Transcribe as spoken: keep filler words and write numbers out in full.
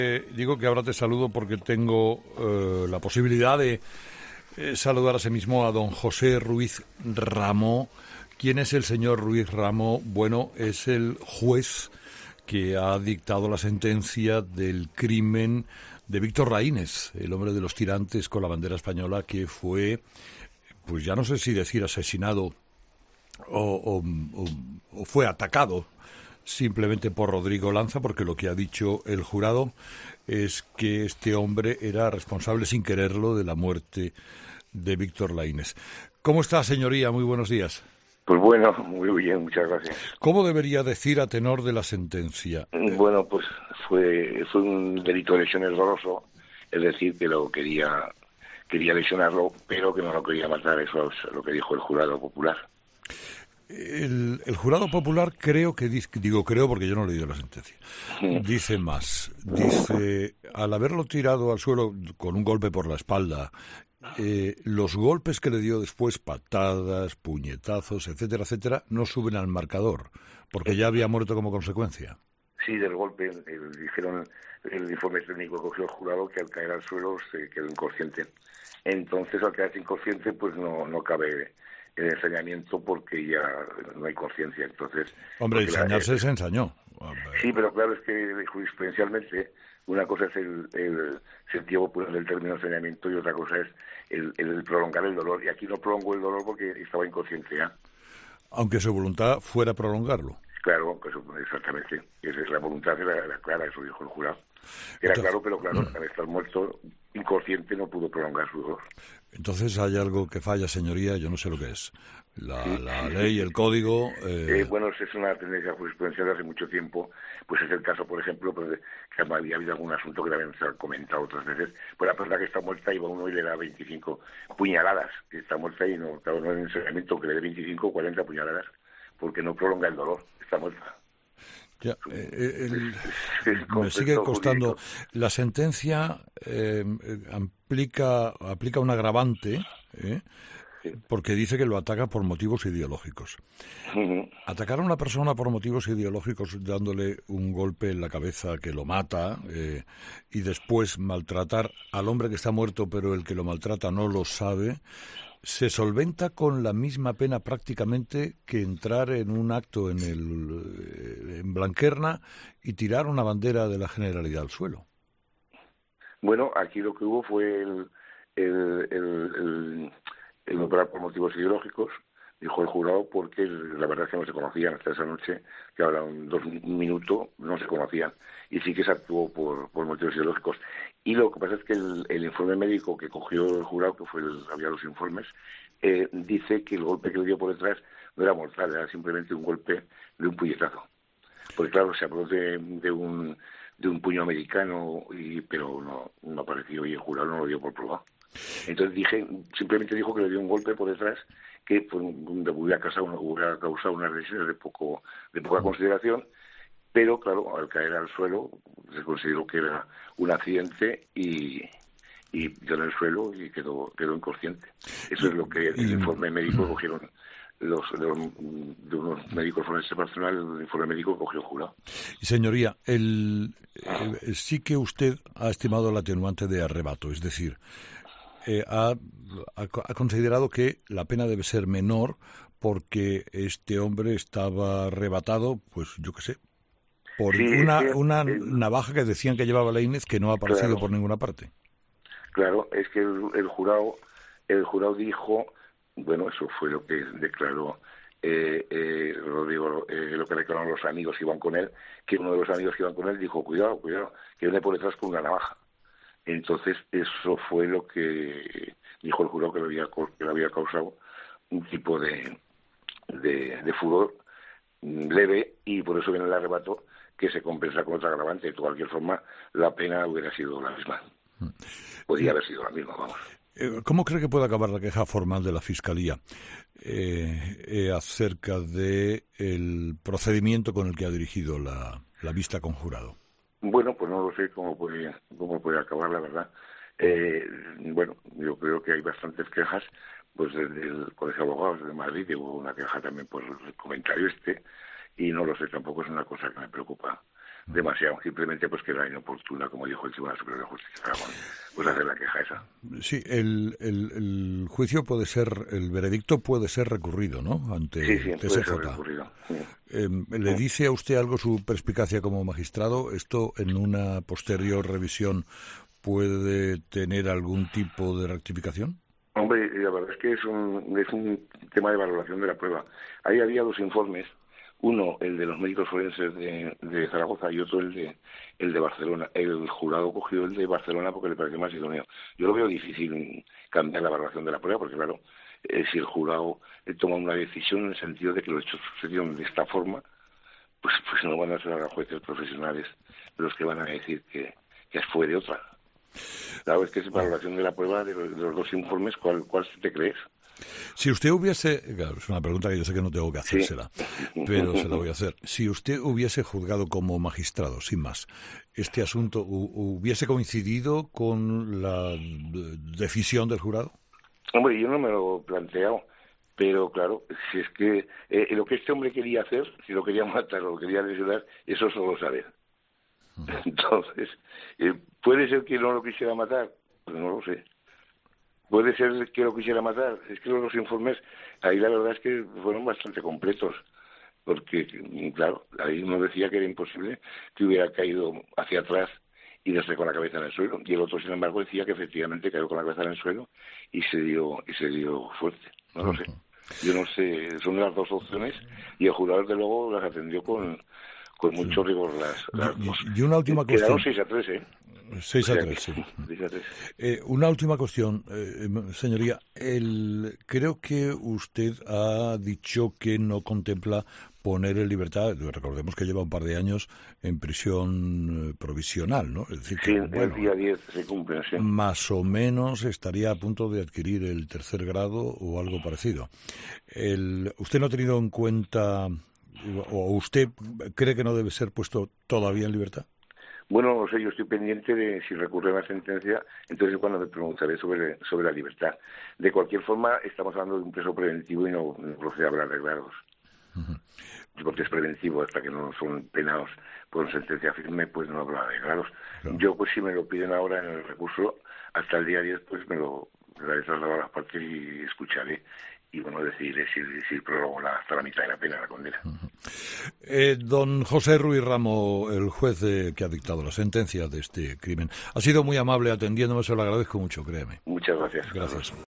Eh, digo que ahora te saludo porque tengo eh, la posibilidad de eh, saludar asimismo a don José Ruiz Ramó. ¿Quién es el señor Ruiz Ramó? Bueno, es el juez que ha dictado la sentencia del crimen de Víctor Raínez, el hombre de los tirantes con la bandera española, que fue, pues ya no sé si decir asesinado o, o, o, o fue atacado simplemente por Rodrigo Lanza, porque lo que ha dicho el jurado es que este hombre era responsable sin quererlo de la muerte de Víctor Laínez. ¿Cómo está, señoría? Muy buenos días. Pues bueno, muy bien, muchas gracias. ¿Cómo debería decir a tenor de la sentencia? Bueno, pues fue fue un delito de lesiones doloso, es decir, que lo quería quería lesionarlo, pero que no lo quería matar, eso es lo que dijo el jurado popular. El, el jurado popular creo que dice, digo creo porque yo no he leído la sentencia, dice más, dice, al haberlo tirado al suelo con un golpe por la espalda, eh, los golpes que le dio después, patadas, puñetazos, etcétera, etcétera, no suben al marcador, porque ya había muerto como consecuencia. Sí, del golpe, el, dijeron, el informe técnico que cogió el jurado que al caer al suelo se quedó inconsciente. Entonces, al quedarse inconsciente, pues no, no cabe el ensañamiento porque ya no hay conciencia. Entonces, hombre, ensañarse la, eh, se ensañó. Sí, pero claro, es que jurisprudencialmente una cosa es el, el sentido popular del término ensañamiento y otra cosa es el, el prolongar el dolor. Y aquí no prolongó el dolor porque estaba inconsciente ya. Aunque su voluntad fuera prolongarlo. Claro, pues exactamente. Esa es la voluntad, era, era clara, eso dijo el jurado. Era entonces, claro, pero claro, al estar muerto, inconsciente, no pudo prolongar su dolor. Entonces hay algo que falla, señoría, yo no sé lo que es. La, sí, la sí, ley, sí. el código... Eh... Eh, bueno, es una tendencia jurisprudencial de hace mucho tiempo, pues es el caso, por ejemplo, pues de, que había habido algún asunto que también se ha comentado otras veces, pues la persona que está muerta iba uno y le da veinticinco puñaladas, que está muerta y no, claro, no hay ensañamiento que le dé veinticinco o cuarenta puñaladas, porque no prolonga el dolor, está muerta. Ya, eh, el, me sigue costando. La sentencia eh, aplica, aplica un agravante, ¿eh? Sí. Porque dice que lo ataca por motivos ideológicos. Uh-huh. Atacar a una persona por motivos ideológicos dándole un golpe en la cabeza que lo mata eh, y después maltratar al hombre que está muerto pero el que lo maltrata no lo sabe, se solventa con la misma pena prácticamente que entrar en un acto en el en Blanquerna y tirar una bandera de la Generalidad al suelo. Bueno, aquí lo que hubo fue el, el, el, el, el operar por motivos ideológicos, dijo el jurado, porque la verdad es que no se conocían hasta esa noche, que ahora un, dos, un minuto no se conocían, y sí que se actuó por, por motivos ideológicos. Y lo que pasa es que el, el informe médico que cogió el jurado, que fue el, había los informes, eh, dice que el golpe que le dio por detrás no era mortal, era simplemente un golpe de un puñetazo. Porque claro, se habló de, de un de un puño americano, y, pero no, no apareció y el jurado no lo dio por probado. Entonces dije, simplemente dijo que le dio un golpe por detrás que pues, hubiera causado, hubiera causado unas lesiones de poco de poca consideración, pero claro, al caer al suelo se consideró que era un accidente y y quedó en el suelo y quedó quedó inconsciente. Eso es lo que el informe médico cogieron los de, los, de unos médicos forenses personal, el informe médico cogió el jurado. Y señoría, el, el, sí que usted ha estimado el atenuante de arrebato, es decir, eh, ha, ha, ha considerado que la pena debe ser menor porque este hombre estaba arrebatado, pues yo qué sé, por sí, una, es que, una eh, navaja que decían que llevaba Laínez que no ha aparecido claro, por ninguna parte. Claro, es que el, el jurado el jurado dijo, bueno, eso fue lo que declaró eh, eh, Rodrigo, eh, lo que declararon los amigos que iban con él, que uno de los amigos que iban con él dijo, cuidado, cuidado, que viene por detrás con una navaja. Entonces, eso fue lo que dijo el jurado, que le había, que le había causado un tipo de, de, de furor leve, y por eso viene el arrebato, que se compensa con otra agravante. De cualquier forma, la pena hubiera sido la misma. Podría haber sido la misma, vamos. ¿Cómo cree que puede acabar la queja formal de la Fiscalía eh, eh, acerca de el procedimiento con el que ha dirigido la, la vista con jurado? Bueno, pues no lo sé cómo puede, cómo puede acabar, la verdad. Eh, bueno, yo creo que hay bastantes quejas, pues desde el Colegio de Abogados de Madrid hubo una queja también por el comentario este, y no lo sé, tampoco es una cosa que me preocupa demasiado, simplemente pues que era inoportuna, como dijo el Tribunal Superior de Justicia, para, bueno, pues hacer la queja esa. Sí, el, el, el juicio puede ser, el veredicto puede ser recurrido, ¿no? Ante sí, sí, T S J. puede ser recurrido. Sí. Eh, ¿Le dice a usted algo su perspicacia como magistrado? ¿Esto en una posterior revisión puede tener algún tipo de rectificación? Hombre, la verdad es que es un, es un tema de valoración de la prueba. Ahí había dos informes, uno el de los médicos forenses de, de Zaragoza y otro el de el de Barcelona. El jurado cogió el de Barcelona porque le pareció más idóneo. Yo lo veo difícil cambiar la valoración de la prueba porque, claro, eh, si el jurado eh, toma una decisión en el sentido de que los hechos sucedieron de esta forma, pues pues no van a ser a los jueces profesionales los que van a decir que, que fue de otra. Claro, es que es valoración de la prueba de los, de los dos informes, ¿cuál, cuál te crees? Si usted hubiese, claro, es una pregunta que yo sé que no tengo que hacérsela, sí, pero se la voy a hacer. Si usted hubiese juzgado como magistrado, sin más, este asunto, ¿hubiese coincidido con la decisión del jurado? Hombre, yo no me lo he planteado, pero claro, si es que eh, lo que este hombre quería hacer, si lo quería matar o lo quería lesionar, eso solo saber. Entonces, eh, ¿puede ser que no lo quisiera matar? Pues no lo sé. ¿Puede ser que lo quisiera matar? Es que los informes, ahí la verdad es que fueron bastante completos, porque, claro, ahí uno decía que era imposible que hubiera caído hacia atrás y darse con la cabeza en el suelo, y el otro, sin embargo, decía que efectivamente cayó con la cabeza en el suelo y se dio y se dio fuerte. No lo sé. Yo no sé, son las dos opciones, y el jurado, desde luego, las atendió con... con mucho rigor las, las y, y una última cuestión. Quedaron seis a tres, ¿eh? seis a tres, sí. seis a tres. Eh, una última cuestión, eh, señoría. El, creo que usted ha dicho que no contempla poner en libertad, recordemos que lleva un par de años en prisión provisional, ¿no? Es decir, sí, que, bueno, el día diez se cumple, sí. Más o menos estaría a punto de adquirir el tercer grado o algo parecido. El, ¿Usted no ha tenido en cuenta... ¿O usted cree que no debe ser puesto todavía en libertad? Bueno, no sé, yo estoy pendiente de si recurre a la sentencia, entonces cuando me preguntaré sobre, sobre la libertad. De cualquier forma, estamos hablando de un preso preventivo y no, no procede hablar de grados. Uh-huh. Porque es preventivo, hasta que no son penados por sentencia firme, pues no habla de grados. Claro. Yo, pues si me lo piden ahora en el recurso, hasta el día diez, pues me lo daré trasladado a las partes y escucharé. Y bueno, decidiré si, si prorrogo la, hasta la mitad de la pena, la condena. Uh-huh. Eh, don José Ruiz Ramo, el juez de, que ha dictado la sentencia de este crimen, ha sido muy amable atendiéndome, se lo agradezco mucho, créeme. Muchas gracias. Gracias.